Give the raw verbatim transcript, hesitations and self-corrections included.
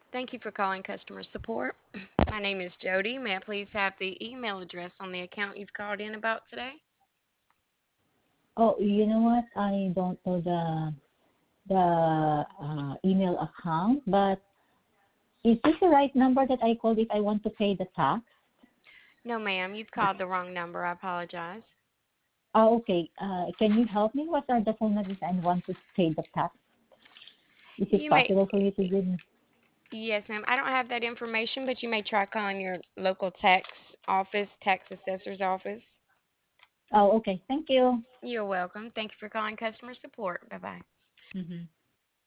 Thank you for calling customer support. My name is Jody. May I please have the email address on the account you've called in about today? Oh, you know what? I don't know the the uh, email account, but is this the right number that I called if I want to pay the tax? No, ma'am, you've called the wrong number. I apologize. Oh, okay. Uh, can you help me? What are the phone numbers I want to pay the tax? Is it You may, possible for you to give me? yes, ma'am. I don't have that information, but you may try calling your local tax office, tax assessor's office. Oh, okay. Thank you. You're welcome. Thank you for calling customer support. Bye bye. Mm-hmm.